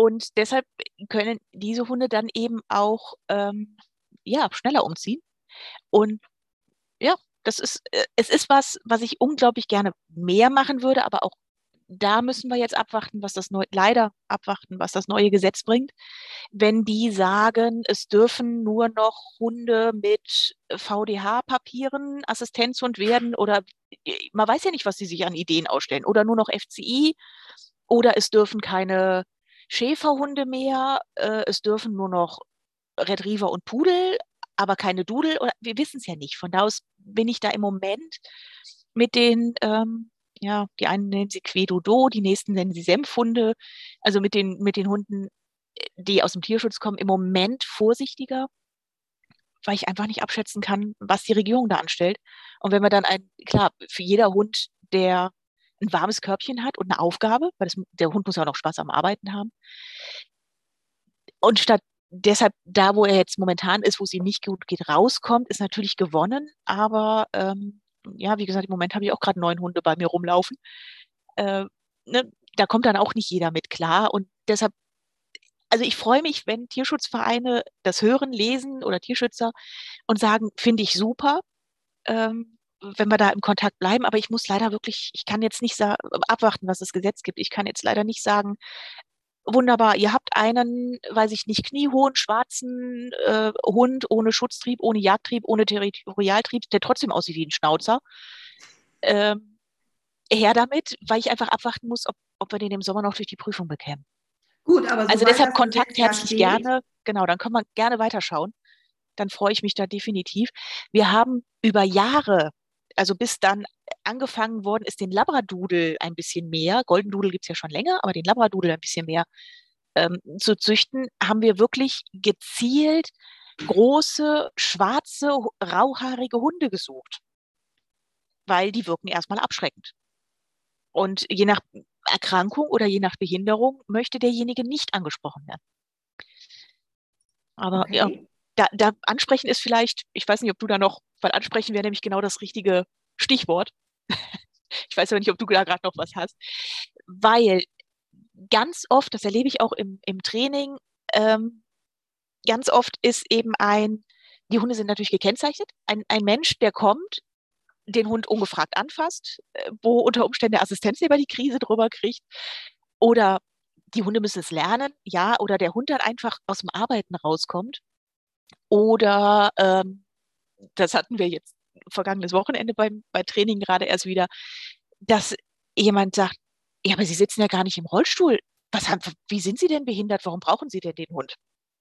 Und deshalb können diese Hunde dann eben auch ja, schneller umziehen. Und ja, es ist was, was ich unglaublich gerne mehr machen würde, aber auch da müssen wir jetzt abwarten, leider abwarten, was das neue Gesetz bringt. Wenn die sagen, es dürfen nur noch Hunde mit VDH-Papieren Assistenzhund werden oder man weiß ja nicht, was sie sich an Ideen ausstellen oder nur noch FCI oder es dürfen keine Schäferhunde mehr, es dürfen nur noch Retriever und Pudel, aber keine Dudel. Oder, wir wissen es ja nicht. Von da aus bin ich da im Moment mit den, ja, die einen nennen sie Quedodo, die nächsten nennen sie Senfhunde, also mit den Hunden, die aus dem Tierschutz kommen, im Moment vorsichtiger, weil ich einfach nicht abschätzen kann, was die Regierung da anstellt. Und wenn wir dann klar, für jeder Hund, der ein warmes Körbchen hat und eine Aufgabe, weil der Hund muss ja auch noch Spaß am Arbeiten haben, und statt deshalb da, wo er jetzt momentan ist, wo es ihm nicht gut geht, rauskommt, ist natürlich gewonnen. Aber ja, wie gesagt, im Moment habe ich auch gerade 9 Hunde bei mir rumlaufen. Äh, ne, da kommt dann auch nicht jeder mit klar. Und deshalb, also ich freue mich, wenn Tierschutzvereine das hören, lesen oder Tierschützer und sagen, finde ich super, wenn wir da im Kontakt bleiben. Aber ich muss leider wirklich, ich kann jetzt nicht abwarten, was das Gesetz gibt. Ich kann jetzt leider nicht sagen, wunderbar, ihr habt einen, weiß ich nicht, kniehohen, schwarzen Hund ohne Schutztrieb, ohne Jagdtrieb, ohne Territorialtrieb, der trotzdem aussieht wie ein Schnauzer. Ähm, her damit, weil ich einfach abwarten muss, ob wir den im Sommer noch durch die Prüfung bekämen. Gut, aber Also sobald deshalb das Gesetz Kontakt ja herzlich steht, gerne. Genau, dann können wir gerne weiterschauen. Dann freue ich mich da definitiv. Wir haben über Jahre, also bis dann angefangen worden ist, den Labradudel ein bisschen mehr, Golden Doodle gibt es ja schon länger, aber den Labradudel ein bisschen mehr zu züchten, haben wir wirklich gezielt große, schwarze, rauhaarige Hunde gesucht, weil die wirken erstmal abschreckend. Und je nach Erkrankung oder je nach Behinderung möchte derjenige nicht angesprochen werden. Aber ja, okay. da ansprechen ist vielleicht, ich weiß nicht, ob du da noch, weil ansprechen wäre nämlich genau das richtige Stichwort. Ich weiß aber nicht, ob du da gerade noch was hast. Weil ganz oft, das erlebe ich auch im Training, ganz oft ist eben die Hunde sind natürlich gekennzeichnet, ein Mensch, der kommt, den Hund ungefragt anfasst, wo unter Umständen der Assistenzheber die Krise drüber kriegt. Oder die Hunde müssen es lernen, ja, oder der Hund dann einfach aus dem Arbeiten rauskommt. Oder das hatten wir jetzt vergangenes Wochenende bei Training gerade erst wieder, dass jemand sagt, ja, aber Sie sitzen ja gar nicht im Rollstuhl. Wie sind Sie denn behindert? Warum brauchen Sie denn den Hund?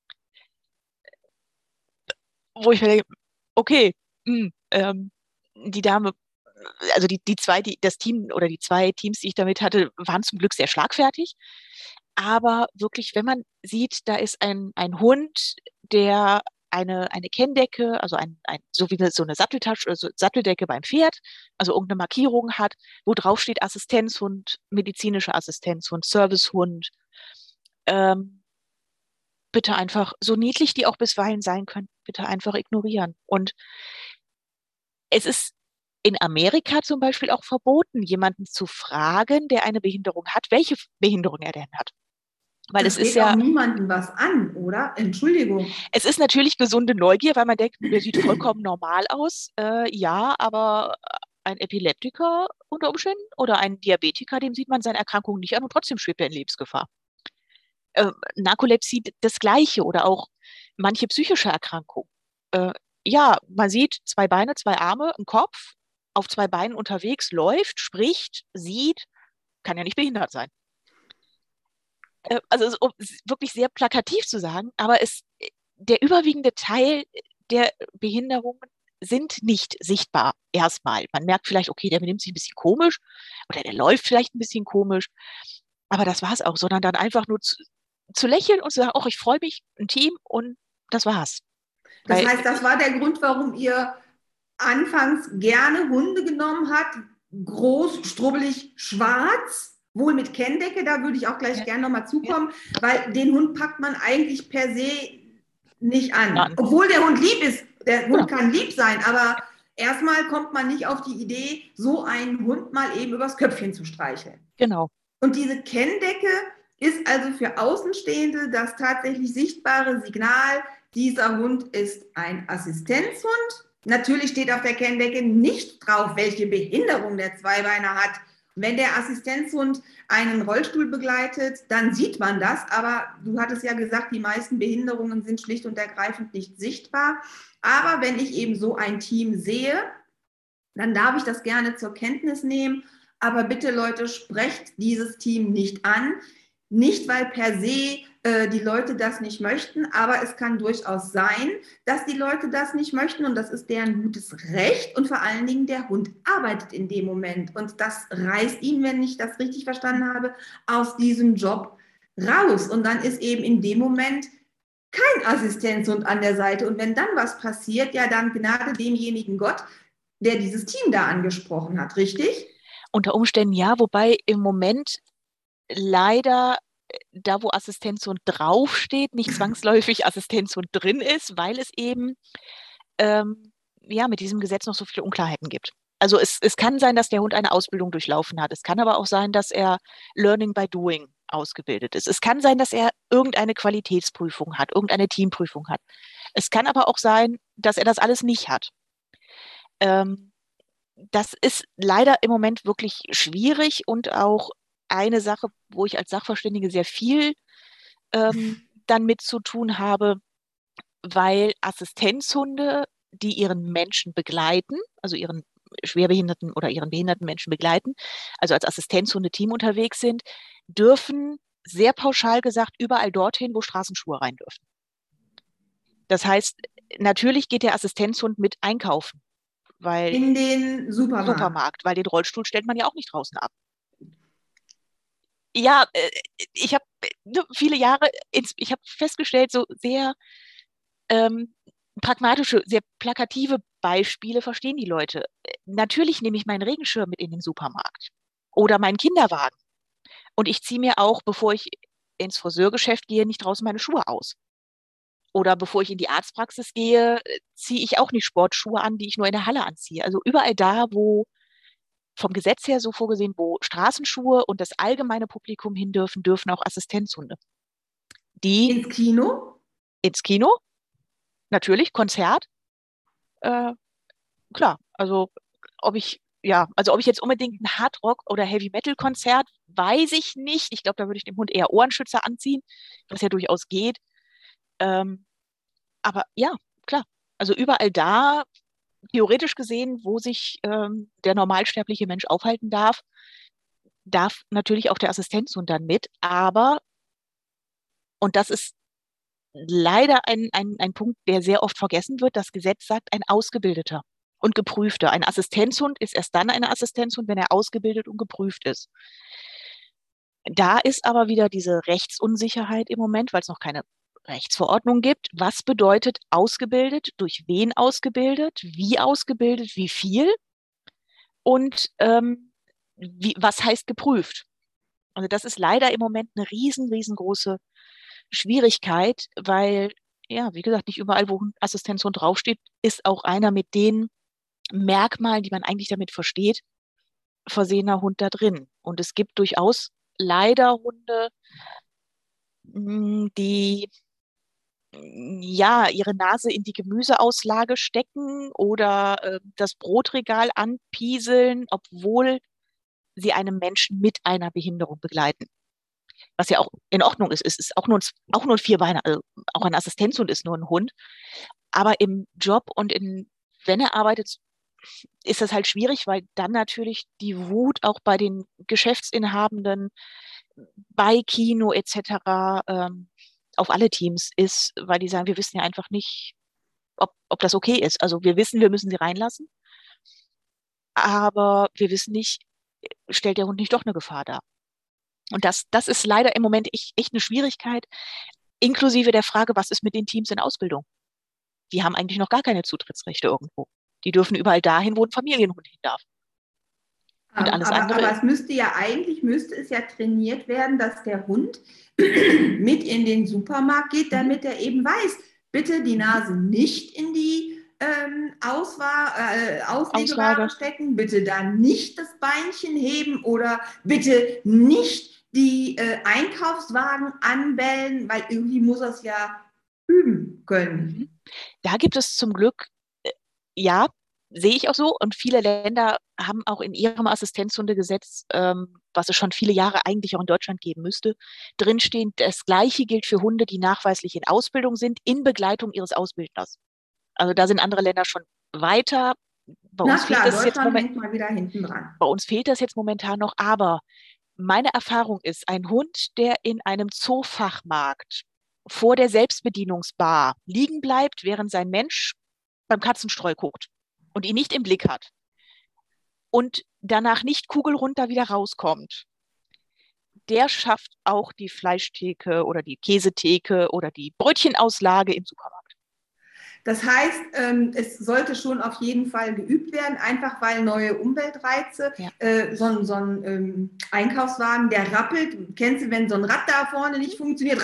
Wo ich mir denke, okay, die Dame, also die zwei, das Team oder die zwei Teams, die ich damit hatte, waren zum Glück sehr schlagfertig. Aber wirklich, wenn man sieht, da ist ein Hund, der eine Kenndecke, also so wie so eine Satteltasche, also Satteldecke beim Pferd, also irgendeine Markierung hat, wo drauf steht Assistenzhund, medizinischer Assistenzhund, Servicehund, ähm, bitte einfach, so niedlich die auch bisweilen sein können, bitte einfach ignorieren. Und es ist in Amerika zum Beispiel auch verboten, jemanden zu fragen, der eine Behinderung hat, welche Behinderung er denn hat. Weil Das geht auch niemandem was an, oder? Entschuldigung. es ist natürlich gesunde Neugier, weil man denkt, der sieht vollkommen normal aus. Ja, aber ein Epileptiker unter Umständen oder ein Diabetiker, dem sieht man seine Erkrankung nicht an und trotzdem schwebt er in Lebensgefahr. Narkolepsie das Gleiche oder auch manche psychische Erkrankungen. Äh, ja, man sieht 2 Beine, 2 Arme, einen Kopf, auf 2 Beinen unterwegs, läuft, spricht, sieht, kann ja nicht behindert sein. Also um es wirklich sehr plakativ zu sagen, aber der überwiegende Teil der Behinderungen sind nicht sichtbar erstmal. Man merkt vielleicht, okay, der benimmt sich ein bisschen komisch oder der läuft vielleicht ein bisschen komisch, aber das war es auch, sondern dann einfach nur zu lächeln und zu sagen, oh, ich freue mich, ein Team und das war's. Das Weil, heißt, das war der Grund, warum ihr anfangs gerne Hunde genommen habt, groß, strubbelig, schwarz, wohl mit Kenndecke, da würde ich auch gleich ja, gerne nochmal ja, zukommen, weil den Hund packt man eigentlich per se nicht an. an. Obwohl der Hund lieb ist, der Hund Genau. kann lieb sein, aber erstmal kommt man nicht auf die Idee, so einen Hund mal eben übers Köpfchen zu streicheln. Genau. Und diese Kenndecke ist also für Außenstehende das tatsächlich sichtbare Signal, dieser Hund ist ein Assistenzhund. Natürlich steht auf der Kenndecke nicht drauf, welche Behinderung der Zweibeiner hat. Wenn der Assistenzhund einen Rollstuhl begleitet, dann sieht man das. Aber du hattest ja gesagt, die meisten Behinderungen sind schlicht und ergreifend nicht sichtbar. Aber wenn ich eben so ein Team sehe, dann darf ich das gerne zur Kenntnis nehmen. Aber bitte, Leute, sprecht dieses Team nicht an. Nicht, weil per se die Leute das nicht möchten, aber es kann durchaus sein, dass die Leute das nicht möchten und das ist deren gutes Recht und vor allen Dingen der Hund arbeitet in dem Moment und das reißt ihn, wenn ich das richtig verstanden habe, aus diesem Job raus und dann ist eben in dem Moment kein Assistenzhund an der Seite und wenn dann was passiert, ja dann Gnade demjenigen Gott, der dieses Team da angesprochen hat, richtig? Unter Umständen ja, wobei im Moment leider da, wo Assistenzhund draufsteht, nicht zwangsläufig Assistenzhund drin ist, weil es eben ja mit diesem Gesetz noch so viele Unklarheiten gibt. Also es kann sein, dass der Hund eine Ausbildung durchlaufen hat. Es kann aber auch sein, dass er Learning by Doing ausgebildet ist. Es kann sein, dass er irgendeine Qualitätsprüfung hat, irgendeine Teamprüfung hat. Es kann aber auch sein, dass er das alles nicht hat. Das ist leider im Moment wirklich schwierig und auch eine Sache, wo ich als Sachverständige sehr viel dann mit zu tun habe, weil Assistenzhunde, die ihren Menschen begleiten, also ihren schwerbehinderten oder ihren behinderten Menschen begleiten, also als Assistenzhunde-Team unterwegs sind, dürfen sehr pauschal gesagt überall dorthin, wo Straßenschuhe rein dürfen. Das heißt, natürlich geht der Assistenzhund mit einkaufen, weil In den Supermarkt. Weil den Rollstuhl stellt man ja auch nicht draußen ab. Ja, ich habe viele Jahre, ich habe festgestellt, so sehr ähm, pragmatische, sehr plakative Beispiele verstehen die Leute. Natürlich nehme ich meinen Regenschirm mit in den Supermarkt oder meinen Kinderwagen. Und ich ziehe mir auch, bevor ich ins Friseurgeschäft gehe, nicht draußen meine Schuhe aus. Oder bevor ich in die Arztpraxis gehe, ziehe ich auch nicht Sportschuhe an, die ich nur in der Halle anziehe. Also überall da, wo vom Gesetz her so vorgesehen, wo Straßenschuhe und das allgemeine Publikum hin dürfen, dürfen auch Assistenzhunde. Die Ins Kino? ins Kino, natürlich, Konzert, äh, klar. Also ob ich jetzt unbedingt ein Hardrock- oder Heavy-Metal-Konzert, weiß ich nicht. Ich glaube, da würde ich dem Hund eher Ohrenschützer anziehen, was ja durchaus geht. Ähm, aber ja, klar. Also überall da, theoretisch gesehen, wo sich der normalsterbliche Mensch aufhalten darf, darf natürlich auch der Assistenzhund dann mit. Aber, und das ist leider ein Punkt, der sehr oft vergessen wird, das Gesetz sagt ein Ausgebildeter und Geprüfter. Ein Assistenzhund ist erst dann ein Assistenzhund, wenn er ausgebildet und geprüft ist. Da ist aber wieder diese Rechtsunsicherheit im Moment, weil es noch keine Rechtsverordnung gibt. Was bedeutet ausgebildet? Durch wen ausgebildet? Wie viel? Und was heißt geprüft? Also das ist leider im Moment eine riesengroße Schwierigkeit, weil, ja, wie gesagt, nicht überall, wo ein Assistenzhund draufsteht, ist auch einer mit den Merkmalen, die man eigentlich damit versteht, versehener Hund da drin. Und es gibt durchaus leider Hunde, die ja ihre Nase in die Gemüseauslage stecken oder das Brotregal anpieseln, obwohl sie einen Menschen mit einer Behinderung begleiten. Was ja auch in Ordnung ist. Es ist auch nur ein Vierbeiner, also auch ein Assistenzhund ist nur ein Hund. Aber im Job und wenn er arbeitet, ist das halt schwierig, weil dann natürlich die Wut auch bei den Geschäftsinhabenden, bei Kino etc. Auf alle Teams ist, weil die sagen, wir wissen ja einfach nicht, ob das okay ist. Also wir wissen, wir müssen sie reinlassen, aber wir wissen nicht, stellt der Hund nicht doch eine Gefahr dar. Und das ist leider im Moment echt eine Schwierigkeit, inklusive der Frage, was ist mit den Teams in Ausbildung? Die haben eigentlich noch gar keine Zutrittsrechte irgendwo. Die dürfen überall dahin, wo ein Familienhund hin darf. Und alles Aber andere, es müsste ja eigentlich, müsste es ja trainiert werden, dass der Hund mit in den Supermarkt geht, mhm, damit er eben weiß, bitte die Nase nicht in die Auslage. Auslegeware stecken, bitte da nicht das Beinchen heben oder bitte nicht die Einkaufswagen anbellen, weil irgendwie muss er es ja üben können. Da gibt es zum Glück, ja, sehe ich auch so. Und viele Länder haben auch in ihrem Assistenzhundegesetz, was es schon viele Jahre eigentlich auch in Deutschland geben müsste, drinstehen, das Gleiche gilt für Hunde, die nachweislich in Ausbildung sind, in Begleitung ihres Ausbildners. Also da sind andere Länder schon weiter. Bei Na uns fehlt klar, das jetzt Deutschland hängt mal wieder hinten dran. bei uns fehlt das jetzt momentan noch, aber meine Erfahrung ist, ein Hund, der in einem Zoofachmarkt vor der Selbstbedienungsbar liegen bleibt, während sein Mensch beim Katzenstreu guckt und ihn nicht im Blick hat und danach nicht kugelrunter wieder rauskommt, der schafft auch die Fleischtheke oder die Käsetheke oder die Brötchenauslage im Supermarkt. Das heißt, es sollte schon auf jeden Fall geübt werden, einfach weil neue Umweltreize, Ja. so ein Einkaufswagen, der rappelt. Kennst du, wenn so ein Rad da vorne nicht funktioniert?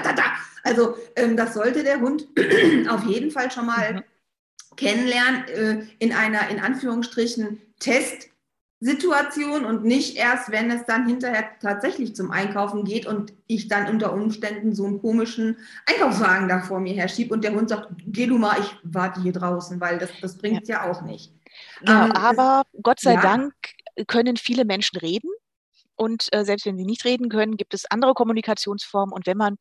Also das sollte der Hund auf jeden Fall schon mal kennenlernen in einer, in Anführungsstrichen, Testsituation und nicht erst, wenn es dann hinterher tatsächlich zum Einkaufen geht und ich dann unter Umständen so einen komischen Einkaufswagen da vor mir herschiebe und der Hund sagt, geh du mal, ich warte hier draußen, weil das bringt es ja auch nicht. Genau, aber Gott sei ja. Dank können viele Menschen reden. Und selbst wenn sie nicht reden können, gibt es andere Kommunikationsformen. Und wenn man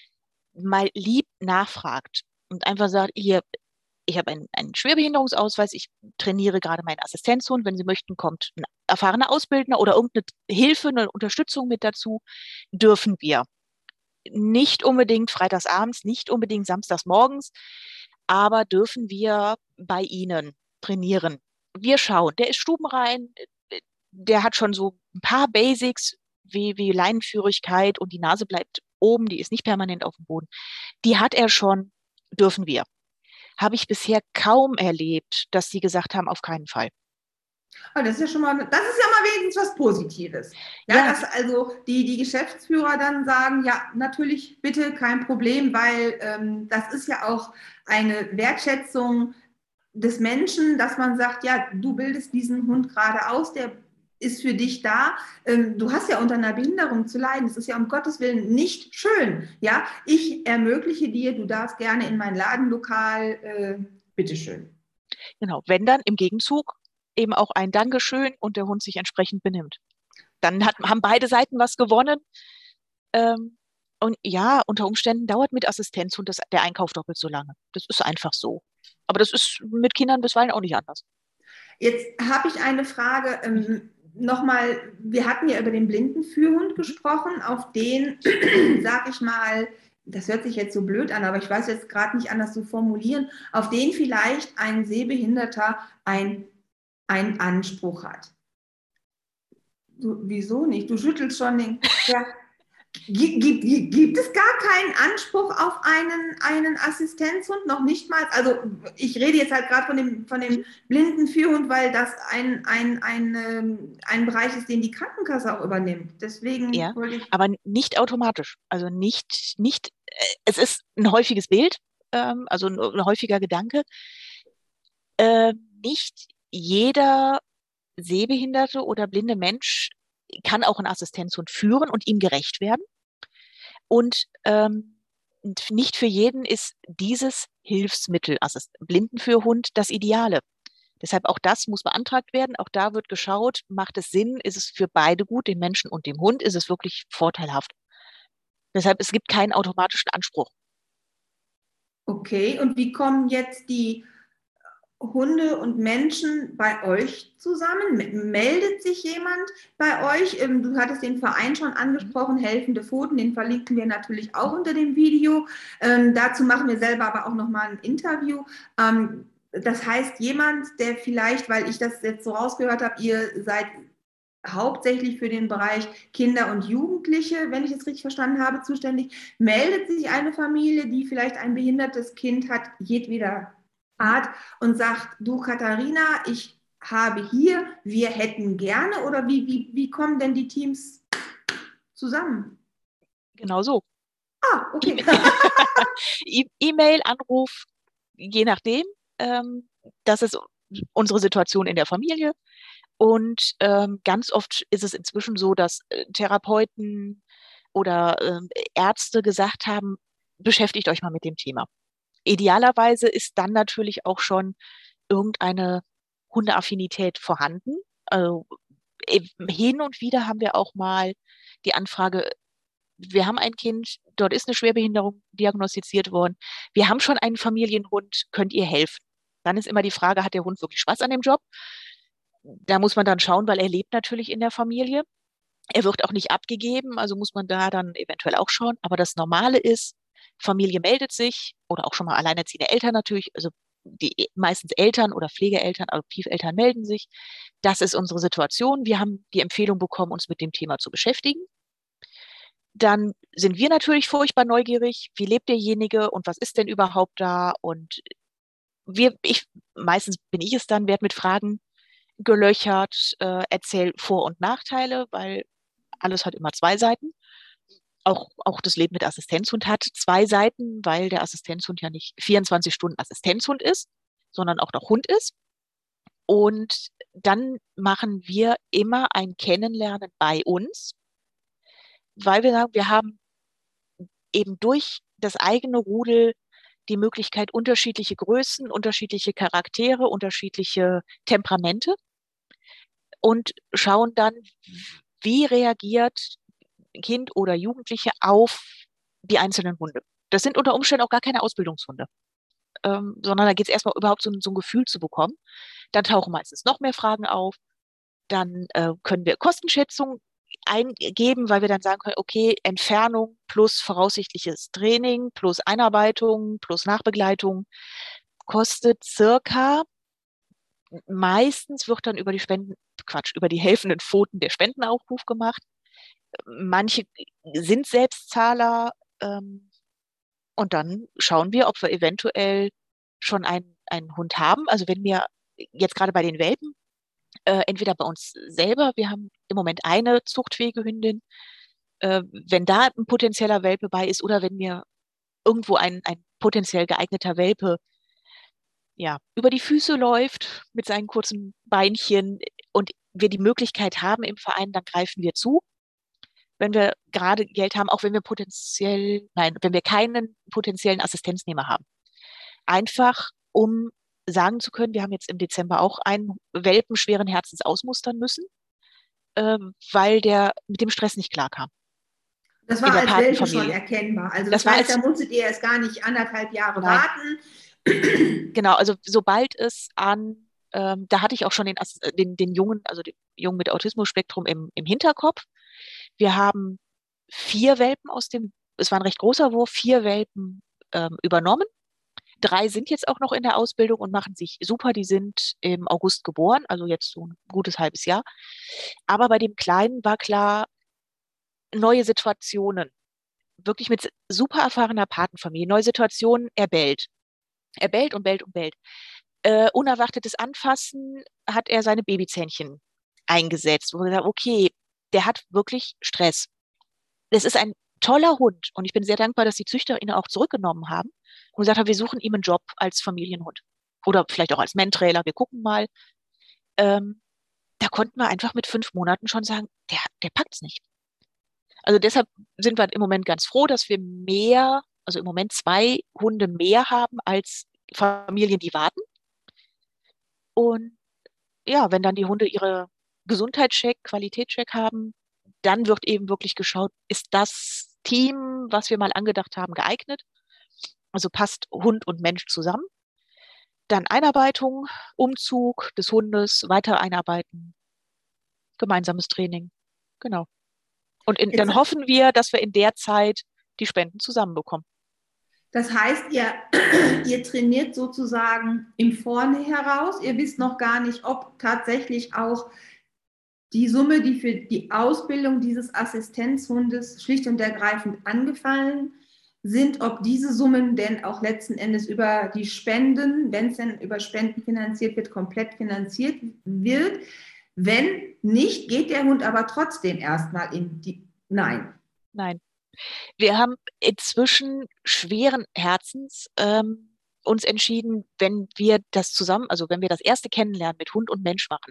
mal lieb nachfragt und einfach sagt, hier, ich habe einen Schwerbehinderungsausweis, ich trainiere gerade meinen Assistenzhund, wenn Sie möchten, kommt ein erfahrener Ausbildner oder irgendeine Hilfe, eine Unterstützung mit dazu, dürfen wir. Nicht unbedingt freitagsabends, nicht unbedingt samstags morgens, aber dürfen wir bei Ihnen trainieren. Wir schauen, der ist stubenrein, der hat schon so ein paar Basics wie Leinenführigkeit und die Nase bleibt oben, die ist nicht permanent auf dem Boden. Die hat er schon, dürfen wir. Habe ich bisher kaum erlebt, dass sie gesagt haben, auf keinen Fall. Oh, das ist ja schon mal, das ist ja mal wenigstens was Positives. Ja, dass also die Geschäftsführer dann sagen, ja, natürlich, bitte, kein Problem, weil das ist ja auch eine Wertschätzung des Menschen, dass man sagt, ja, du bildest diesen Hund gerade aus, der ist für dich da. Du hast ja unter einer Behinderung zu leiden. Das ist ja um Gottes Willen nicht schön. Ja, ich ermögliche dir, du darfst gerne in mein Ladenlokal, bitteschön. Genau, wenn dann im Gegenzug eben auch ein Dankeschön und der Hund sich entsprechend benimmt. Dann haben beide Seiten was gewonnen. Und ja, unter Umständen dauert mit Assistenzhund der Einkauf doppelt so lange. Das ist einfach so. Aber das ist mit Kindern bisweilen auch nicht anders. Jetzt habe ich eine Frage. Nochmal, wir hatten ja über den Blindenführhund gesprochen, auf den, sag ich mal, das hört sich jetzt so blöd an, aber ich weiß jetzt gerade nicht anders zu formulieren, auf den vielleicht ein Sehbehinderter einen Anspruch hat. Wieso nicht? Du schüttelst schon den Kopf. Ja. Gibt es gar keinen Anspruch auf einen Assistenzhund? Noch nicht mal. Also ich rede jetzt halt gerade von dem blinden Führhund, weil das ein Bereich ist, den die Krankenkasse auch übernimmt. Deswegen Ja, wollte ich. aber nicht automatisch. Also nicht, es ist ein häufiges Bild, also ein häufiger Gedanke. Nicht jeder sehbehinderte oder blinde Mensch kann auch einen Assistenzhund führen und ihm gerecht werden. Und nicht für jeden ist dieses Hilfsmittel, Blindenführhund, das Ideale. Deshalb auch das muss beantragt werden. Auch da wird geschaut, macht es Sinn, ist es für beide gut, den Menschen und dem Hund, ist es wirklich vorteilhaft. Deshalb, es gibt keinen automatischen Anspruch. Okay, und wie kommen jetzt die Hunde und Menschen bei euch zusammen? Meldet sich jemand bei euch? Du hattest den Verein schon angesprochen, Helfende Pfoten, den verlinken wir natürlich auch unter dem Video. Dazu machen wir selber aber auch nochmal ein Interview. Das heißt, jemand, der vielleicht, weil ich das jetzt so rausgehört habe, ihr seid hauptsächlich für den Bereich Kinder und Jugendliche, wenn ich es richtig verstanden habe, zuständig. Meldet sich eine Familie, die vielleicht ein behindertes Kind hat, jedweder Art, und sagt, du Katharina, ich habe hier, wir hätten gerne, oder wie kommen denn die Teams zusammen? Genau so. Ah, okay. E-Mail, Anruf, je nachdem. Das ist unsere Situation in der Familie. Und ganz oft ist es inzwischen so, dass Therapeuten oder Ärzte gesagt haben, beschäftigt euch mal mit dem Thema. Idealerweise ist dann natürlich auch schon irgendeine Hundeaffinität vorhanden. Also hin und wieder haben wir auch mal die Anfrage, wir haben ein Kind, dort ist eine Schwerbehinderung diagnostiziert worden. Wir haben schon einen Familienhund, könnt ihr helfen? Dann ist immer die Frage, hat der Hund wirklich Spaß an dem Job? Da muss man dann schauen, weil er lebt natürlich in der Familie. Er wird auch nicht abgegeben, also muss man da dann eventuell auch schauen. Aber das Normale ist, Familie meldet sich oder auch schon mal alleinerziehende Eltern natürlich, also die meistens Eltern oder Pflegeeltern, Adoptiveltern melden sich. Das ist unsere Situation. Wir haben die Empfehlung bekommen, uns mit dem Thema zu beschäftigen. Dann sind wir natürlich furchtbar neugierig. Wie lebt derjenige und was ist denn überhaupt da? Und meistens bin ich es dann, werde mit Fragen gelöchert, erzähle Vor- und Nachteile, weil alles hat immer zwei Seiten. Auch das Leben mit Assistenzhund hat zwei Seiten, weil der Assistenzhund ja nicht 24 Stunden Assistenzhund ist, sondern auch noch Hund ist. Und dann machen wir immer ein Kennenlernen bei uns, weil wir sagen, wir haben eben durch das eigene Rudel die Möglichkeit, unterschiedliche Größen, unterschiedliche Charaktere, unterschiedliche Temperamente und schauen dann, wie reagiert Kind oder Jugendliche auf die einzelnen Hunde. Das sind unter Umständen auch gar keine Ausbildungshunde, sondern da geht es erstmal überhaupt so ein Gefühl zu bekommen. Dann tauchen meistens noch mehr Fragen auf. Dann können wir Kostenschätzungen eingeben, weil wir dann sagen können, okay, Entfernung plus voraussichtliches Training plus Einarbeitung plus Nachbegleitung kostet circa, meistens wird dann über die helfenden Pfoten der Spendenaufruf gemacht. Manche sind Selbstzahler, und dann schauen wir, ob wir eventuell schon einen Hund haben. Also wenn wir jetzt gerade bei den Welpen, entweder bei uns selber, wir haben im Moment eine zuchtfähige Hündin, wenn da ein potenzieller Welpe bei ist oder wenn mir irgendwo ein potenziell geeigneter Welpe ja, über die Füße läuft mit seinen kurzen Beinchen und wir die Möglichkeit haben im Verein, dann greifen wir zu. Wenn wir gerade Geld haben, auch wenn wir wenn wir keinen potenziellen Assistenznehmer haben. Einfach, um sagen zu können, wir haben jetzt im Dezember auch einen Welpen schweren Herzens ausmustern müssen, weil der mit dem Stress nicht klarkam. Das In war der als Welpe schon Patenfamilie. erkennbar. Also Das das war heißt, da als, musstet ihr erst gar nicht 1,5 Jahre nein, warten. genau, also sobald es da hatte ich auch schon den Jungen, also den Jungen mit Autismus-Spektrum im Hinterkopf. Wir haben 4 Welpen es war ein recht großer Wurf, 4 Welpen übernommen. 3 sind jetzt auch noch in der Ausbildung und machen sich super. Die sind im August geboren, also jetzt so ein gutes halbes Jahr. Aber bei dem Kleinen war klar, neue Situationen, wirklich mit super erfahrener Patenfamilie, neue Situationen, er bellt. Er bellt und bellt und bellt. Unerwartetes Anfassen hat er seine Babyzähnchen eingesetzt, wo wir sagen, okay, der hat wirklich Stress. Das ist ein toller Hund und ich bin sehr dankbar, dass die Züchter ihn auch zurückgenommen haben und gesagt haben, wir suchen ihm einen Job als Familienhund oder vielleicht auch als Mentrailer, wir gucken mal. Ähm, Da konnten wir einfach mit 5 Monaten schon sagen, der packt's nicht. Also deshalb sind wir im Moment ganz froh, dass wir also im Moment 2 Hunde mehr haben als Familien, die warten. Und ja, wenn dann die Hunde ihre Gesundheitscheck, Qualitätscheck haben, dann wird eben wirklich geschaut, ist das Team, was wir mal angedacht haben, geeignet? Also passt Hund und Mensch zusammen. Dann Einarbeitung, Umzug des Hundes, weiter einarbeiten, gemeinsames Training. Genau. Und Jetzt, dann hoffen wir, dass wir in der Zeit die Spenden zusammenbekommen. das heißt, ihr trainiert sozusagen im Vorne heraus. Ihr wisst noch gar nicht, ob tatsächlich auch die Summe, die für die Ausbildung dieses Assistenzhundes schlicht und ergreifend angefallen sind, ob diese Summen denn auch letzten Endes über die Spenden, wenn es denn über Spenden finanziert wird, komplett finanziert wird. Wenn nicht, geht der Hund aber trotzdem erstmal in die. Nein. Nein. Wir haben inzwischen schweren Herzens uns entschieden, wenn wir das zusammen, also wenn wir das erste Kennenlernen mit Hund und Mensch machen,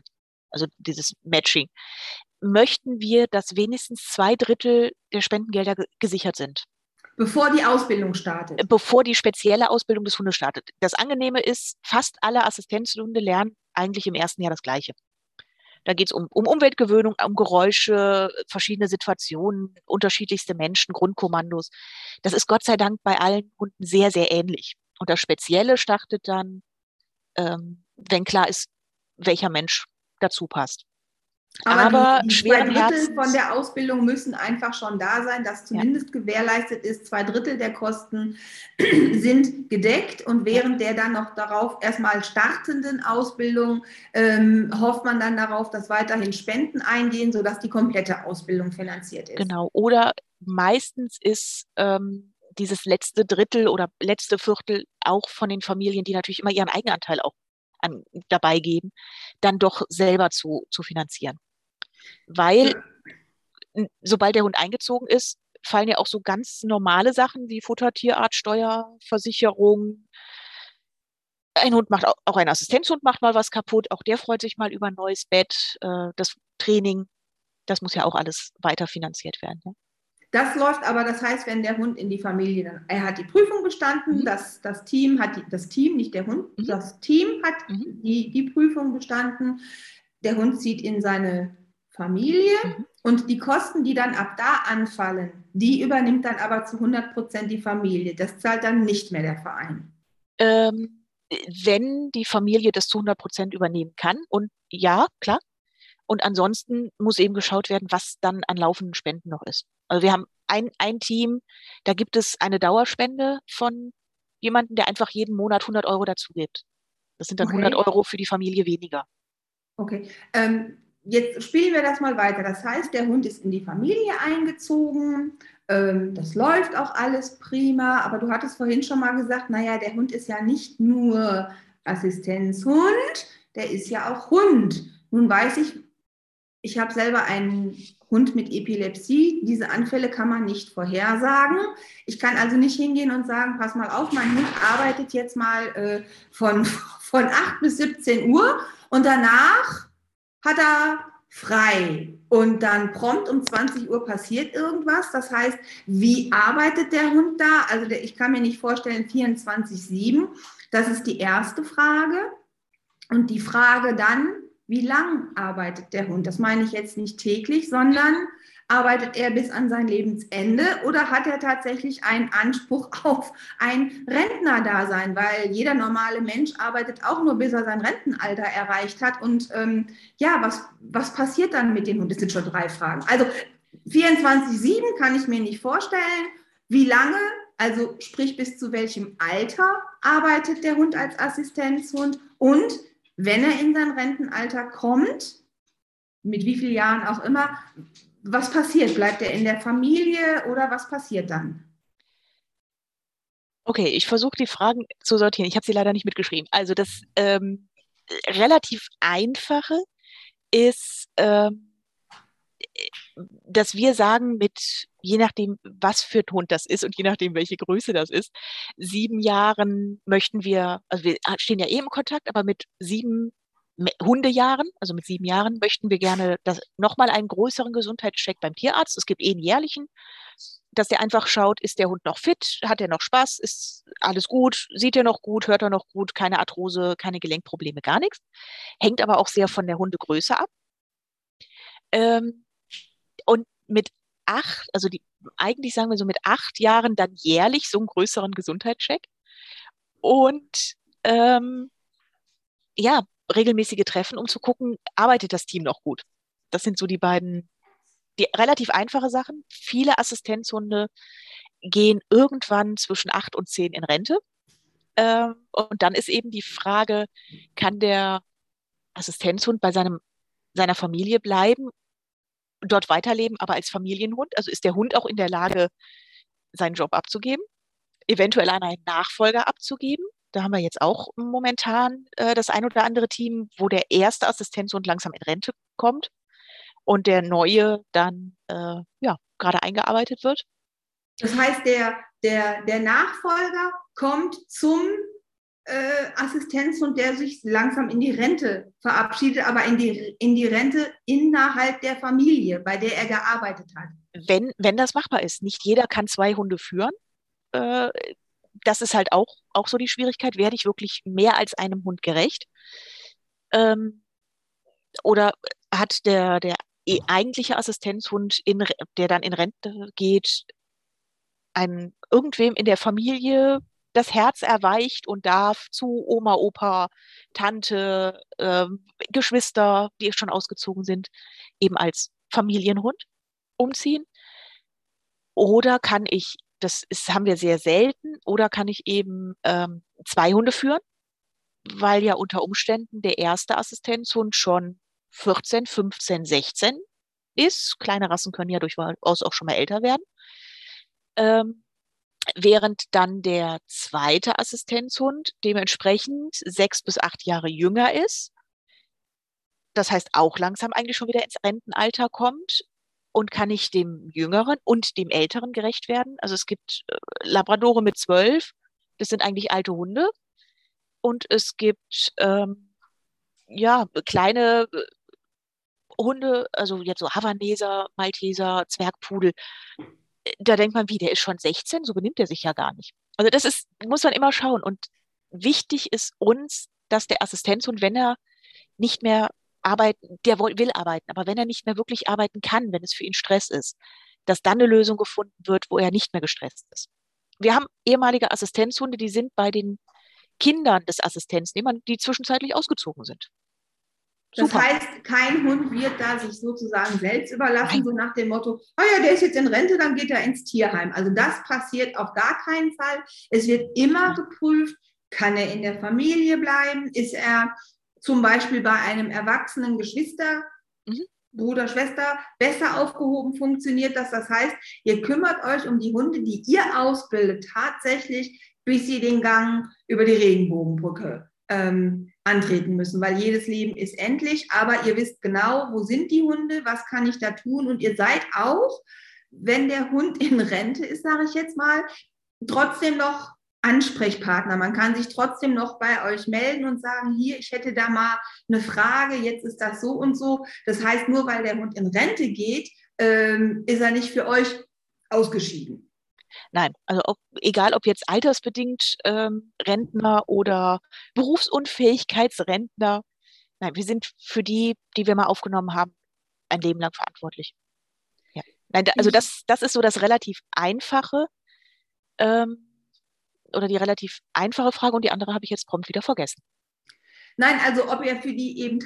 also dieses Matching, möchten wir, dass wenigstens 2/3 der Spendengelder gesichert sind, Bevor die Ausbildung startet. bevor die spezielle Ausbildung des Hundes startet. Das Angenehme ist, fast alle Assistenzhunde lernen eigentlich im ersten Jahr das Gleiche. Da geht es um Umweltgewöhnung, um Geräusche, verschiedene Situationen, unterschiedlichste Menschen, Grundkommandos. Das ist Gott sei Dank bei allen Hunden sehr, sehr ähnlich. Und das Spezielle startet dann, wenn klar ist, welcher Mensch dazu passt. Aber die zwei schweren Drittel Herzens, von der Ausbildung müssen einfach schon da sein, dass ja, zumindest gewährleistet ist, 2/3 der Kosten sind gedeckt und ja, während der dann noch darauf erstmal startenden Ausbildung hofft man dann darauf, dass weiterhin Spenden eingehen, sodass die komplette Ausbildung finanziert ist. genau. Oder meistens ist dieses letzte Drittel oder letzte Viertel auch von den Familien, die natürlich immer ihren Eigenanteil auch dabei geben, dann doch selber zu finanzieren. Weil sobald der Hund eingezogen ist, fallen ja auch so ganz normale Sachen wie Futter, Tierarzt, Steuer, Versicherung. Ein Hund macht auch ein Assistenzhund macht mal was kaputt. Auch der freut sich mal über ein neues Bett, das Training. Das muss ja auch alles weiter finanziert werden. Ja? Das läuft aber, das heißt, wenn der Hund in die Familie, dann, er hat die Prüfung bestanden, das Team hat das Team, nicht der Hund, das Team hat die Prüfung bestanden, der Hund zieht in seine Familie und die Kosten, die dann ab da anfallen, die übernimmt dann aber zu 100% die Familie. Das zahlt dann nicht mehr der Verein. Wenn die Familie das zu 100% übernehmen kann und ja, klar. Und ansonsten muss eben geschaut werden, was dann an laufenden Spenden noch ist. Also wir haben ein Team, da gibt es eine Dauerspende von jemandem, der einfach jeden Monat 100 € dazu gibt. Das sind dann 100 € für die Familie weniger. Okay. Jetzt spielen wir das mal weiter. Das heißt, der Hund ist in die Familie eingezogen. Das läuft auch alles prima. Aber du hattest vorhin schon mal gesagt, naja, der Hund ist ja nicht nur Assistenzhund, der ist ja auch Hund. Nun weiß ich, ich habe selber einen Hund mit Epilepsie. Diese Anfälle kann man nicht vorhersagen. Ich kann also nicht hingehen und sagen, pass mal auf, mein Hund arbeitet jetzt mal von 8 bis 17 Uhr und danach hat er frei. Und dann prompt um 20 Uhr passiert irgendwas. Das heißt, wie arbeitet der Hund da? Also ich kann mir nicht vorstellen, 24/7. Das ist die erste Frage. Und die Frage dann, wie lang arbeitet der Hund? Das meine ich jetzt nicht täglich, sondern arbeitet er bis an sein Lebensende oder hat er tatsächlich einen Anspruch auf ein Rentnerdasein? Weil jeder normale Mensch arbeitet auch nur, bis er sein Rentenalter erreicht hat. Und ja, was passiert dann mit dem Hund? Das sind schon 3 Fragen. Also 24/7 kann ich mir nicht vorstellen. Wie lange, also sprich bis zu welchem Alter arbeitet der Hund als Assistenzhund? Und wenn er in sein Rentenalter kommt, mit wie vielen Jahren auch immer, was passiert? Bleibt er in der Familie oder was passiert dann? Okay, ich versuche die Fragen zu sortieren. Ich habe sie leider nicht mitgeschrieben. Also das relativ Einfache ist, dass wir sagen, je nachdem, was für ein Hund das ist und je nachdem, welche Größe das ist, 7 Jahren möchten wir, also wir stehen ja eh im Kontakt, aber mit 7 Hundejahren, also mit 7 Jahren, möchten wir gerne nochmal einen größeren Gesundheitscheck beim Tierarzt. Es gibt eh einen jährlichen, dass der einfach schaut, ist der Hund noch fit, hat er noch Spaß, ist alles gut, sieht er noch gut, hört er noch gut, keine Arthrose, keine Gelenkprobleme, gar nichts. Hängt aber auch sehr von der Hundegröße ab. Und mit 8, also eigentlich sagen wir so mit 8 Jahren dann jährlich so einen größeren Gesundheitscheck. Und ja, regelmäßige Treffen, um zu gucken, arbeitet das Team noch gut. Das sind so die relativ einfache Sachen. Viele Assistenzhunde gehen irgendwann zwischen 8 und 10 in Rente. Und dann ist eben die Frage, kann der Assistenzhund bei seiner Familie bleiben, dort weiterleben, aber als Familienhund? Also ist der Hund auch in der Lage, seinen Job abzugeben, eventuell an einen Nachfolger abzugeben? Da haben wir jetzt auch momentan das ein oder andere Team, wo der erste Assistenzhund langsam in Rente kommt und der neue dann ja, gerade eingearbeitet wird. Das heißt, der Nachfolger kommt zum Assistenzhund, der sich langsam in die Rente verabschiedet, aber in die Rente innerhalb der Familie, bei der er gearbeitet hat. Wenn das machbar ist. Nicht jeder kann 2 Hunde führen. Äh, Das ist halt auch so die Schwierigkeit. Werde ich wirklich mehr als einem Hund gerecht? Ähm, oder hat der eigentliche Assistenzhund, der dann in Rente geht, irgendwem in der Familie das Herz erweicht und darf zu Oma, Opa, Tante, Geschwister, die schon ausgezogen sind, eben als Familienhund umziehen? Oder kann ich, haben wir sehr selten, oder kann ich eben 2 Hunde führen, weil ja unter Umständen der erste Assistenzhund schon 14, 15, 16 ist. Kleine Rassen können ja durchaus auch schon mal älter werden. Ähm, Während dann der zweite Assistenzhund dementsprechend 6 bis 8 Jahre jünger ist. Das heißt, auch langsam eigentlich schon wieder ins Rentenalter kommt. Und kann ich dem Jüngeren und dem Älteren gerecht werden? Also es gibt Labradore mit 12, das sind eigentlich alte Hunde. Und es gibt ja kleine Hunde, also jetzt so Havaneser, Malteser, Zwergpudel. Da denkt man, wie, der ist schon 16, so benimmt er sich ja gar nicht. Also muss man immer schauen. Und wichtig ist uns, dass der Assistenzhund, wenn er nicht mehr arbeiten, will arbeiten, aber wenn er nicht mehr wirklich arbeiten kann, wenn es für ihn Stress ist, dass dann eine Lösung gefunden wird, wo er nicht mehr gestresst ist. Wir haben ehemalige Assistenzhunde, die sind bei den Kindern des Assistenznehmers, die zwischenzeitlich ausgezogen sind. Das Super. heißt, kein Hund wird da sich sozusagen selbst überlassen, Nein. so nach dem Motto, oh ja, der ist jetzt in Rente, dann geht er ins Tierheim. Also das passiert auf gar keinen Fall. Es wird immer geprüft, kann er in der Familie bleiben? Ist er zum Beispiel bei einem erwachsenen Geschwister, Bruder, Schwester, besser aufgehoben? Funktioniert das? Das heißt, ihr kümmert euch um die Hunde, die ihr ausbildet, tatsächlich, bis sie den Gang über die Regenbogenbrücke antreten müssen, weil jedes Leben ist endlich, aber ihr wisst genau, wo sind die Hunde, was kann ich da tun, und ihr seid auch, wenn der Hund in Rente ist, sage ich jetzt mal, trotzdem noch Ansprechpartner. Man kann sich trotzdem noch bei euch melden und sagen, hier, ich hätte da mal eine Frage, jetzt ist das so und so. Das heißt, nur weil der Hund in Rente geht, ist er nicht für euch ausgeschieden. Nein, also egal ob jetzt altersbedingt Rentner oder Berufsunfähigkeitsrentner, nein, wir sind für die wir mal aufgenommen haben, ein Leben lang verantwortlich. Ja. Nein, also das ist so das relativ einfache ähm, oder die relativ einfache Frage, und die andere habe ich jetzt prompt wieder vergessen. Nein, also ob ihr für die eben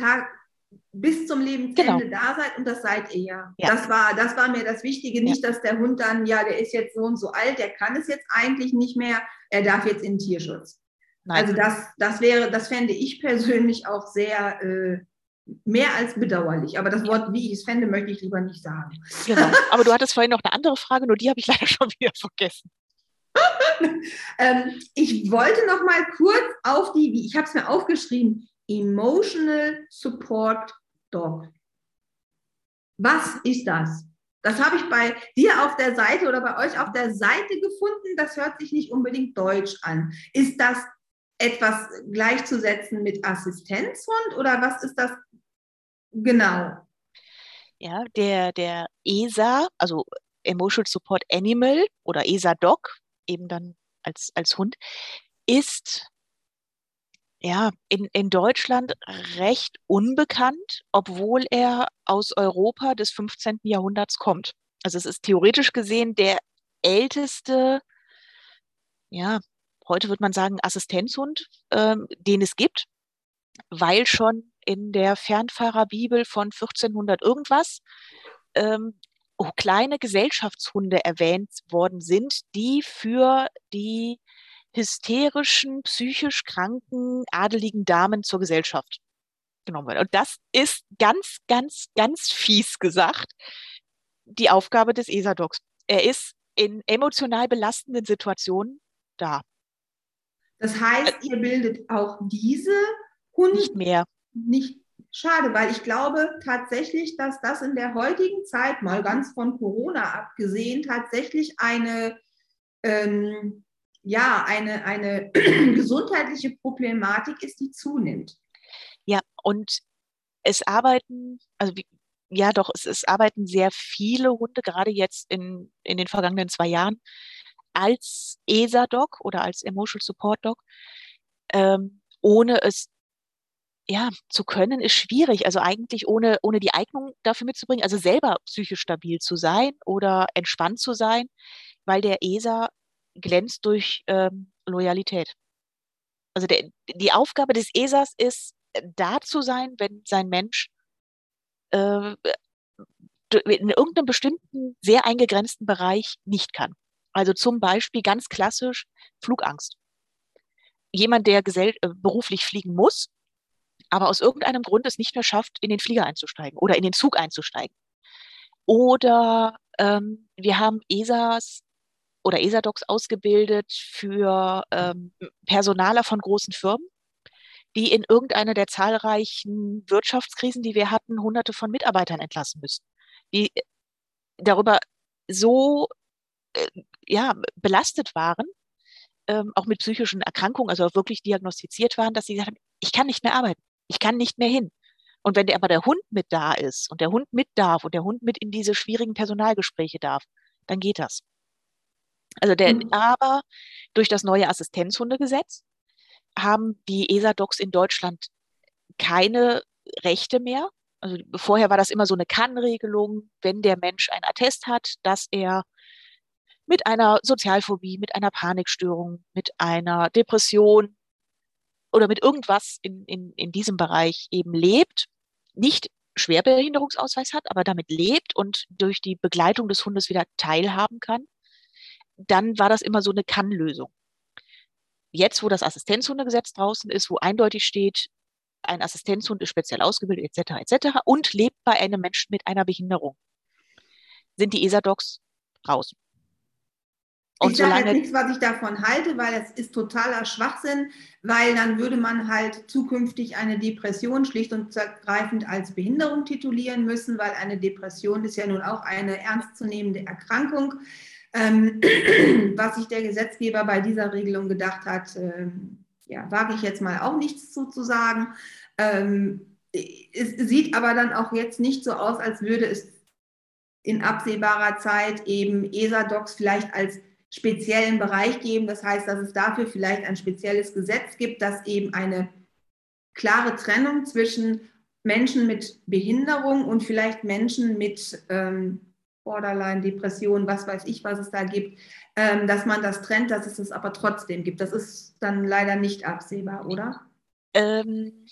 bis zum Genau. Lebensende da seid, und das seid ihr ja. Ja. Das war mir das Wichtige, nicht, dass der Hund dann, ja, der ist jetzt so und so alt, der kann es jetzt eigentlich nicht mehr, er darf jetzt in den Tierschutz. Nein. Also das fände ich persönlich auch sehr mehr als bedauerlich. Aber das Wort, wie ich es fände, möchte ich lieber nicht sagen. Genau. Aber du hattest vorhin noch eine andere Frage, nur die habe ich leider schon wieder vergessen. Ich wollte noch mal kurz auf ich habe es mir aufgeschrieben, Emotional Support Dog. Was ist das? Das habe ich bei dir auf der Seite oder bei euch auf der Seite gefunden. Das hört sich nicht unbedingt deutsch an. Ist das etwas gleichzusetzen mit Assistenzhund oder was ist das genau? Ja, der ESA, also Emotional Support Animal oder ESA Dog, eben dann als Hund, ist ja in Deutschland recht unbekannt, obwohl er aus Europa des 15. Jahrhunderts kommt. Also es ist theoretisch gesehen der älteste, ja, heute würde man sagen Assistenzhund, den es gibt, weil schon in der Fernfahrerbibel von 1400 irgendwas kleine Gesellschaftshunde erwähnt worden sind, die für die hysterischen, psychisch kranken, adeligen Damen zur Gesellschaft genommen werden. Und das ist ganz, ganz, ganz fies gesagt die Aufgabe des ESA-Dogs. Er ist in emotional belastenden Situationen da. Das heißt, ihr bildet auch diese Hunde nicht mehr. Nicht schade, weil ich glaube tatsächlich, dass das in der heutigen Zeit, mal ganz von Corona abgesehen, tatsächlich eine ja eine gesundheitliche Problematik ist, die zunimmt. Ja, und es arbeiten, ja doch, es arbeiten sehr viele Hunde, gerade jetzt in den vergangenen 2 Jahren, als ESA-Dog oder als Emotional Support Dog. Ohne es ja zu können, ist schwierig. Also eigentlich ohne die Eignung dafür mitzubringen, also selber psychisch stabil zu sein oder entspannt zu sein, weil der ESA glänzt durch Loyalität. Also die Aufgabe des ESAs ist, da zu sein, wenn sein Mensch äh, in irgendeinem bestimmten, sehr eingegrenzten Bereich nicht kann. Also zum Beispiel ganz klassisch Flugangst. Jemand, der beruflich fliegen muss, aber aus irgendeinem Grund es nicht mehr schafft, in den Flieger einzusteigen oder in den Zug einzusteigen. Oder wir haben ESAs oder ESA-Docs ausgebildet für Personaler von großen Firmen, die in irgendeiner der zahlreichen Wirtschaftskrisen, die wir hatten, Hunderte von Mitarbeitern entlassen müssen, die darüber so äh, ja, belastet waren, auch mit psychischen Erkrankungen, also auch wirklich diagnostiziert waren, dass sie gesagt haben, ich kann nicht mehr arbeiten, ich kann nicht mehr hin. Und wenn aber der Hund mit da ist und der Hund mit darf und der Hund mit in diese schwierigen Personalgespräche darf, dann geht das. Und Aber durch das neue Assistenzhundegesetz haben die ESA-Docs in Deutschland keine Rechte mehr. Also vorher war das immer so eine Kann-Regelung, wenn der Mensch ein Attest hat, dass er mit einer Sozialphobie, mit einer Panikstörung, mit einer Depression oder mit irgendwas in diesem Bereich eben lebt, nicht Schwerbehinderungsausweis hat, aber damit lebt und durch die Begleitung des Hundes wieder teilhaben kann, dann war das immer so eine Kann-Lösung. Jetzt, wo das Assistenzhundegesetz draußen ist, wo eindeutig steht, ein Assistenzhund ist speziell ausgebildet, etc., und lebt bei einem Menschen mit einer Behinderung, sind die ESA-Docs raus. Und ich sage jetzt solange, nichts, was ich davon halte, weil es ist totaler Schwachsinn, weil dann würde man halt zukünftig eine Depression schlicht und ergreifend als Behinderung titulieren müssen, weil eine Depression ist ja nun auch eine ernstzunehmende Erkrankung. Was sich der Gesetzgeber bei dieser Regelung gedacht hat, ja, wage ich jetzt mal auch nichts zu sagen. Es sieht aber dann auch jetzt nicht so aus, als würde es in absehbarer Zeit eben ESA-Docs vielleicht als speziellen Bereich geben. Das heißt, dass es dafür vielleicht ein spezielles Gesetz gibt, das eben eine klare Trennung zwischen Menschen mit Behinderung und vielleicht Menschen mit Borderline, Depression, was weiß ich, was es da gibt, dass man das trennt, dass es das aber trotzdem gibt. Das ist dann leider nicht absehbar, oder? ähm,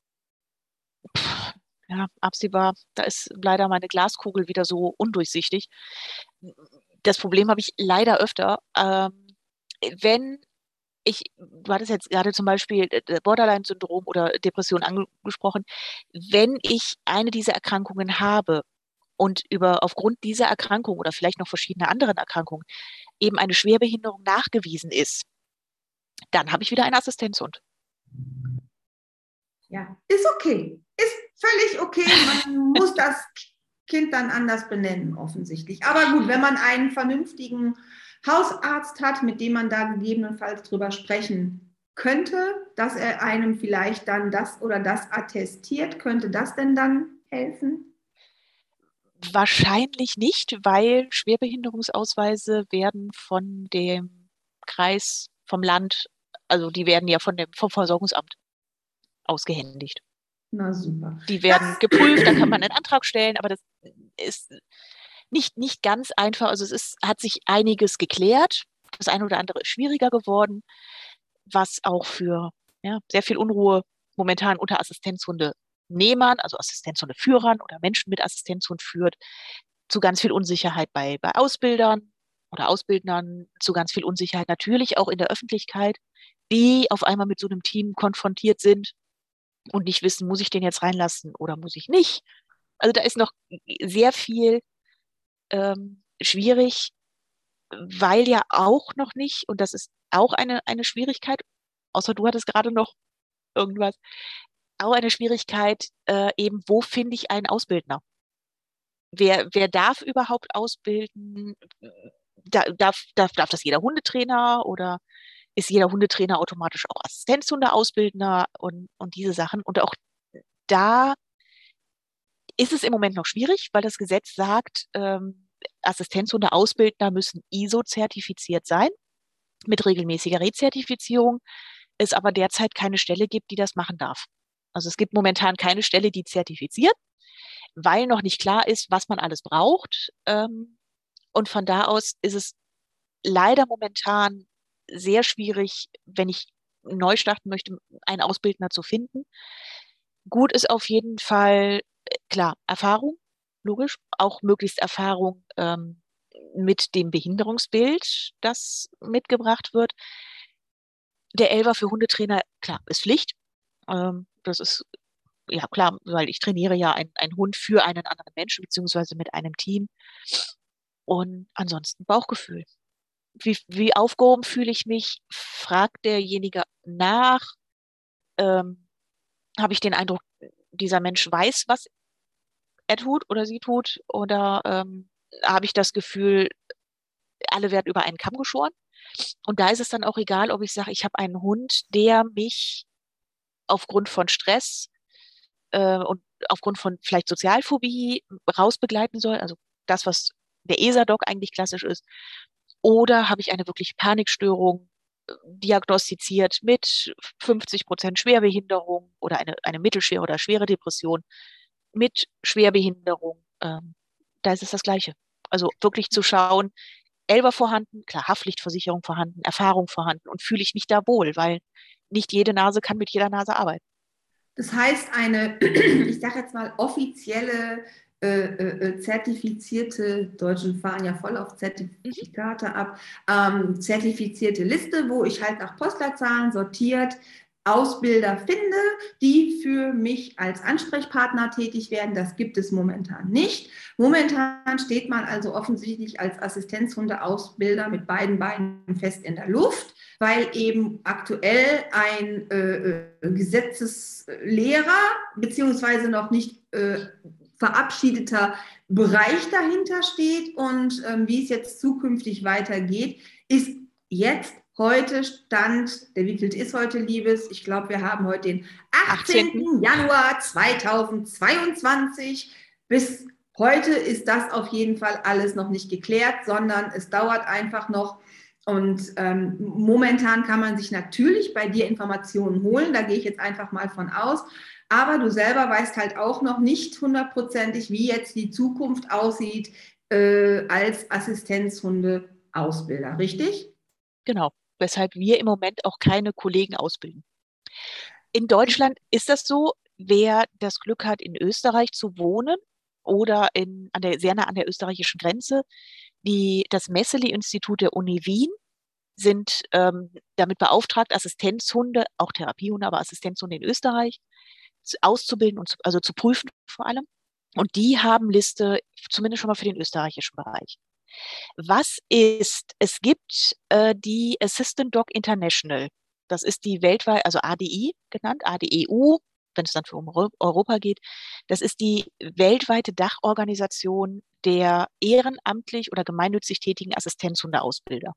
ja, absehbar, da ist leider meine Glaskugel wieder so undurchsichtig. Das Problem habe ich leider öfter. Wenn du hattest jetzt gerade zum Beispiel Borderline-Syndrom oder Depression angesprochen, wenn ich eine dieser Erkrankungen habe und aufgrund dieser Erkrankung oder vielleicht noch verschiedene anderen Erkrankungen eben eine Schwerbehinderung nachgewiesen ist, dann habe ich wieder einen Assistenzhund. Ja, ist okay. Ist völlig okay. Man muss das Kind dann anders benennen, offensichtlich. Aber gut, wenn man einen vernünftigen Hausarzt hat, mit dem man da gegebenenfalls drüber sprechen könnte, dass er einem vielleicht dann das oder das attestiert, könnte das denn dann helfen? Wahrscheinlich nicht, weil Schwerbehinderungsausweise werden von dem Kreis, vom Land, also die werden ja vom Versorgungsamt ausgehändigt. Na super. Die Das, werden geprüft, da kann man einen Antrag stellen, aber das ist nicht ganz einfach. Also hat sich einiges geklärt. Das eine oder andere ist schwieriger geworden, was auch für sehr viel Unruhe momentan unter Assistenzhundenehmern, also Assistenzhundeführern oder Menschen mit Assistenzhund führt, zu ganz viel Unsicherheit bei Ausbildern oder Ausbildnern, zu ganz viel Unsicherheit natürlich auch in der Öffentlichkeit, die auf einmal mit so einem Team konfrontiert sind und nicht wissen, muss ich den jetzt reinlassen oder muss ich nicht. Also da ist noch sehr viel schwierig, weil ja auch noch nicht, und das ist auch eine Schwierigkeit, außer du hattest gerade noch irgendwas, auch eine Schwierigkeit, eben, wo finde ich einen Ausbildner? Wer darf überhaupt ausbilden? Darf das jeder Hundetrainer oder ist jeder Hundetrainer automatisch auch Assistenzhundeausbildner und diese Sachen. Und auch da ist es im Moment noch schwierig, weil das Gesetz sagt, Assistenzhundeausbildner müssen ISO-zertifiziert sein, mit regelmäßiger Rezertifizierung, es aber derzeit keine Stelle gibt, die das machen darf. Also es gibt momentan keine Stelle, die zertifiziert, weil noch nicht klar ist, was man alles braucht. Und von da aus ist es leider momentan sehr schwierig, wenn ich neu starten möchte, einen Ausbildner zu finden. Gut ist auf jeden Fall, klar, Erfahrung, logisch, auch möglichst Erfahrung mit dem Behinderungsbild, das mitgebracht wird. Der Elfer für Hundetrainer, klar, ist Pflicht. Das ist ja klar, weil ich trainiere ja einen Hund für einen anderen Menschen, beziehungsweise mit einem Team. Und ansonsten Bauchgefühl. Wie aufgehoben fühle ich mich? Fragt derjenige nach? Ähm, Habe ich den Eindruck, dieser Mensch weiß, was er tut oder sie tut? Oder habe ich das Gefühl, alle werden über einen Kamm geschoren? Und da ist es dann auch egal, ob ich sage, ich habe einen Hund, der mich aufgrund von Stress und aufgrund von vielleicht Sozialphobie rausbegleiten soll, also das, was der ESA-Doc eigentlich klassisch ist, oder habe ich eine wirkliche Panikstörung diagnostiziert mit 50% Schwerbehinderung oder eine mittelschwere oder schwere Depression mit Schwerbehinderung. Da ist es das Gleiche. Also wirklich zu schauen, Elber vorhanden, klar, Haftpflichtversicherung vorhanden, Erfahrung vorhanden und fühle ich mich da wohl, weil nicht jede Nase kann mit jeder Nase arbeiten. Das heißt, eine, ich sage jetzt mal, offizielle, zertifizierte, Deutschen fahren ja voll auf Zertifikate ab, zertifizierte Liste, wo ich halt nach Postleitzahlen sortiert Ausbilder finde, die für mich als Ansprechpartner tätig werden. Das gibt es momentan nicht. Momentan steht man also offensichtlich als Assistenzhundeausbilder mit beiden Beinen fest in der Luft, weil eben aktuell ein Gesetzeslehrer beziehungsweise noch nicht verabschiedeter Bereich dahinter steht und wie es jetzt zukünftig weitergeht, ist jetzt heute Stand, der wievielte ist heute, Liebes? Ich glaube, wir haben heute den 18. Januar 2022. Bis heute ist das auf jeden Fall alles noch nicht geklärt, sondern es dauert einfach noch. Und momentan kann man sich natürlich bei dir Informationen holen, da gehe ich jetzt einfach mal von aus. Aber du selber weißt halt auch noch nicht hundertprozentig, wie jetzt die Zukunft aussieht als Assistenzhunde-Ausbilder, richtig? Genau, weshalb wir im Moment auch keine Kollegen ausbilden. In Deutschland ist das so, wer das Glück hat, in Österreich zu wohnen oder sehr nah an der österreichischen Grenze, das Messely-Institut der Uni Wien sind damit beauftragt, Assistenzhunde, auch Therapiehunde, aber Assistenzhunde in Österreich auszubilden und also zu prüfen vor allem. Und die haben Liste, zumindest schon mal für den österreichischen Bereich. Was ist, es gibt die Assistant Dog International. Das ist die weltweit, also ADI genannt, ADEU, wenn es dann um Europa geht. Das ist die weltweite Dachorganisation der ehrenamtlich oder gemeinnützig tätigen Assistenzhundeausbilder,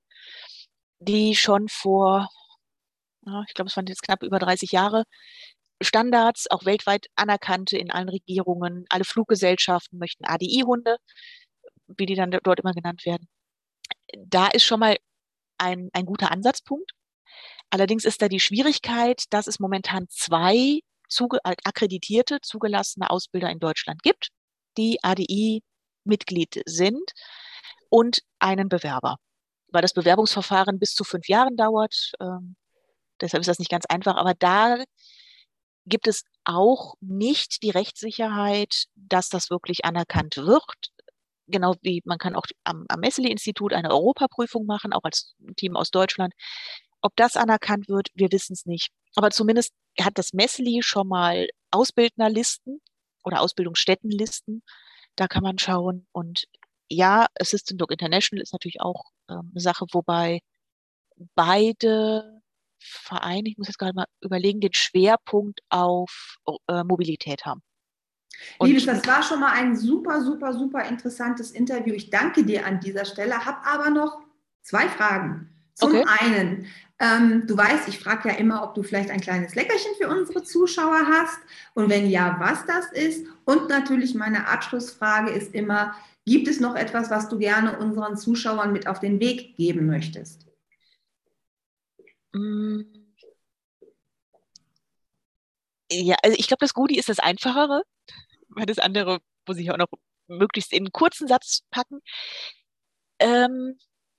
die schon vor, ich glaube, es waren jetzt knapp über 30 Jahre, Standards, auch weltweit anerkannte in allen Regierungen. Alle Fluggesellschaften möchten ADI-Hunde, wie die dann dort immer genannt werden. Da ist schon mal ein guter Ansatzpunkt. Allerdings ist da die Schwierigkeit, dass es momentan zwei akkreditierte, zugelassene Ausbilder in Deutschland gibt, die ADI-Mitglied sind und einen Bewerber, weil das Bewerbungsverfahren bis zu 5 Jahren dauert. Deshalb ist das nicht ganz einfach, aber da gibt es auch nicht die Rechtssicherheit, dass das wirklich anerkannt wird. Genau wie man kann auch am Messely-Institut eine Europaprüfung machen, auch als Team aus Deutschland. Ob das anerkannt wird, wir wissen es nicht. Aber zumindest hat das Messely schon mal Ausbildnerlisten oder Ausbildungsstättenlisten. Da kann man schauen. Und ja, Assistant Dog International ist natürlich auch eine Sache, wobei beide Vereine, ich muss jetzt gerade mal überlegen, den Schwerpunkt auf Mobilität haben. Liebes, das war schon mal ein super, super, super interessantes Interview. Ich danke dir an dieser Stelle, habe aber noch 2 Fragen. Zum einen, Du weißt, ich frage ja immer, ob du vielleicht ein kleines Leckerchen für unsere Zuschauer hast und wenn ja, was das ist. Und natürlich meine Abschlussfrage ist immer, gibt es noch etwas, was du gerne unseren Zuschauern mit auf den Weg geben möchtest? Mm, ja, also ich glaube, das Goodie ist das Einfachere, weil das andere muss ich auch noch möglichst in einen kurzen Satz packen. Ähm,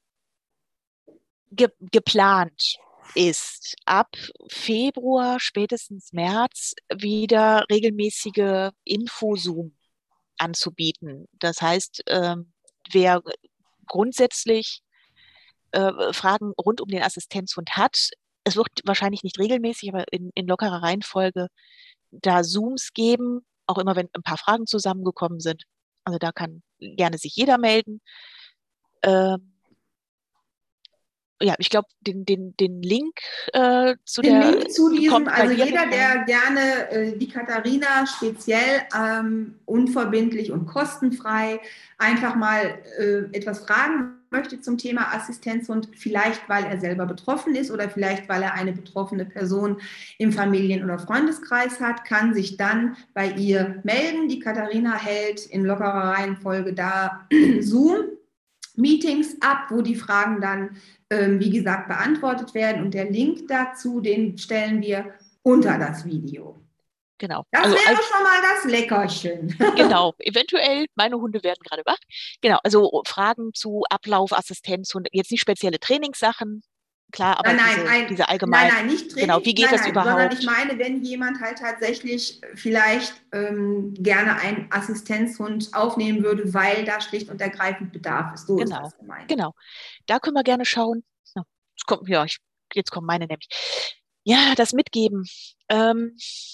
geplant ist ab Februar, spätestens März wieder regelmäßige Infozoom anzubieten. Das heißt, wer grundsätzlich Fragen rund um den Assistenzhund hat, es wird wahrscheinlich nicht regelmäßig, aber in lockerer Reihenfolge da Zooms geben, auch immer wenn ein paar Fragen zusammengekommen sind. Also da kann gerne sich jeder melden. Ähm, ja, ich glaube, den Link zu Den der Link zu diesem, kommt bei also dir jeder, mit rein. der gerne die Katharina speziell unverbindlich und kostenfrei einfach mal etwas fragen möchte zum Thema Assistenzhund, vielleicht weil er selber betroffen ist oder vielleicht weil er eine betroffene Person im Familien- oder Freundeskreis hat, kann sich dann bei ihr melden. Die Katharina hält in lockerer Reihenfolge da Zoom-Meetings ab, wo die Fragen dann wie gesagt, beantwortet werden. Und der Link dazu, den stellen wir unter das Video. Genau. Das Also wäre schon mal das Leckerchen. genau, eventuell, meine Hunde werden gerade wach. Genau, also Fragen zu Ablauf, Assistenzhund, jetzt nicht spezielle Trainingssachen, klar, aber diese allgemein, Nicht genau, Training, wie geht das sondern ich überhaupt? meine, wenn jemand halt tatsächlich vielleicht gerne einen Assistenzhund aufnehmen würde, weil da schlicht und ergreifend Bedarf ist. So ist Genau, das gemeint. genau. Da können wir gerne schauen. Ja, jetzt kommen meine nämlich. Ja, das Mitgeben. Ähm,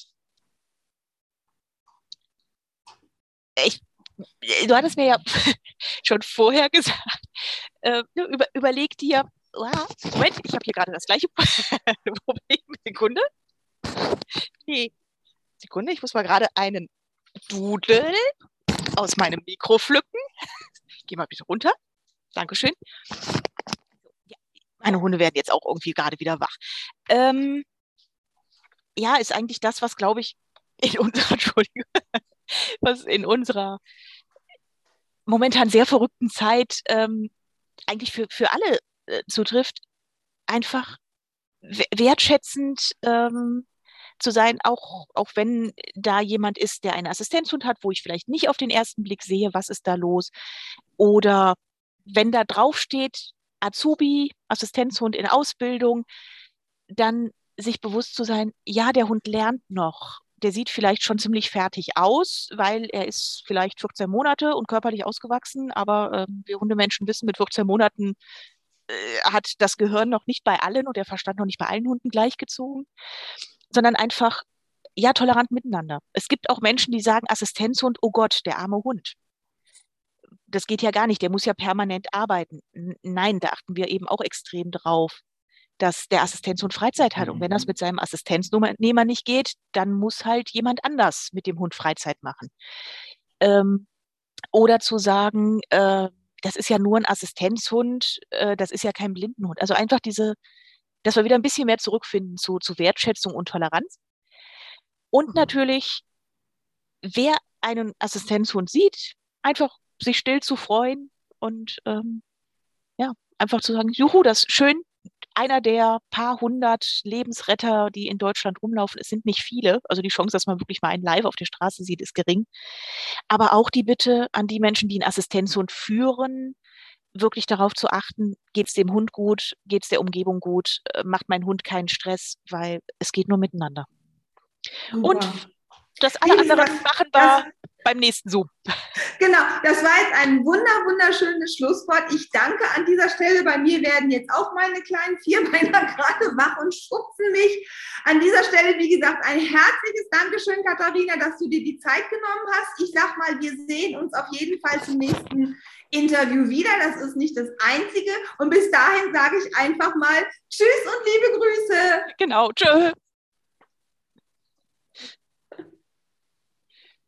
ich, du hattest mir ja schon vorher gesagt, überleg dir, Moment, ich habe hier gerade das gleiche Problem. Sekunde. Nee, Sekunde, ich muss mal gerade einen Dudel aus meinem Mikro pflücken. Ich gehe mal bitte runter. Dankeschön. Ja, meine Hunde werden jetzt auch irgendwie gerade wieder wach. Ähm, ja, ist eigentlich das, was, glaube ich, in unserer, Entschuldigung, was in unserer momentan sehr verrückten Zeit eigentlich für alle zutrifft, einfach wertschätzend zu sein, auch wenn da jemand ist, der einen Assistenzhund hat, wo ich vielleicht nicht auf den ersten Blick sehe, was ist da los. Oder wenn da drauf steht, Azubi, Assistenzhund in Ausbildung, dann sich bewusst zu sein, ja, der Hund lernt noch. Der sieht vielleicht schon ziemlich fertig aus, weil er ist vielleicht 14 Monate und körperlich ausgewachsen, aber wir Hundemenschen wissen, mit 14 Monaten hat das Gehirn noch nicht bei allen und der Verstand noch nicht bei allen Hunden gleichgezogen, sondern einfach, ja, tolerant miteinander. Es gibt auch Menschen, die sagen, Assistenzhund, oh Gott, der arme Hund. Das geht ja gar nicht, der muss ja permanent arbeiten. Nein, da achten wir eben auch extrem drauf, dass der Assistenzhund Freizeit hat. Und wenn das mit seinem Assistenznehmer nicht geht, dann muss halt jemand anders mit dem Hund Freizeit machen. Ähm, oder zu sagen, das ist ja nur ein Assistenzhund, das ist ja kein Blindenhund. Also einfach dass wir wieder ein bisschen mehr zurückfinden zu Wertschätzung und Toleranz. Und natürlich, wer einen Assistenzhund sieht, einfach sich still zu freuen und ja, einfach zu sagen, juhu, das ist schön. Einer der paar hundert Lebensretter, die in Deutschland rumlaufen, es sind nicht viele. Also die Chance, dass man wirklich mal einen live auf der Straße sieht, ist gering. Aber auch die Bitte an die Menschen, die einen Assistenzhund führen, wirklich darauf zu achten, geht es dem Hund gut, geht es der Umgebung gut, macht mein Hund keinen Stress, weil es geht nur miteinander. Und Super. das alle Liebes anderen Sebastian, machen das wir beim nächsten Zoom. Genau, das war jetzt ein wunderschönes Schlusswort. Ich danke an dieser Stelle. Bei mir werden jetzt auch meine kleinen Vierbeiner gerade wach und schubsen mich. An dieser Stelle, wie gesagt, ein herzliches Dankeschön, Katharina, dass du dir die Zeit genommen hast. Ich sag mal, wir sehen uns auf jeden Fall zum nächsten Interview wieder. Das ist nicht das einzige. Und bis dahin sage ich einfach mal Tschüss und liebe Grüße. Genau, tschö.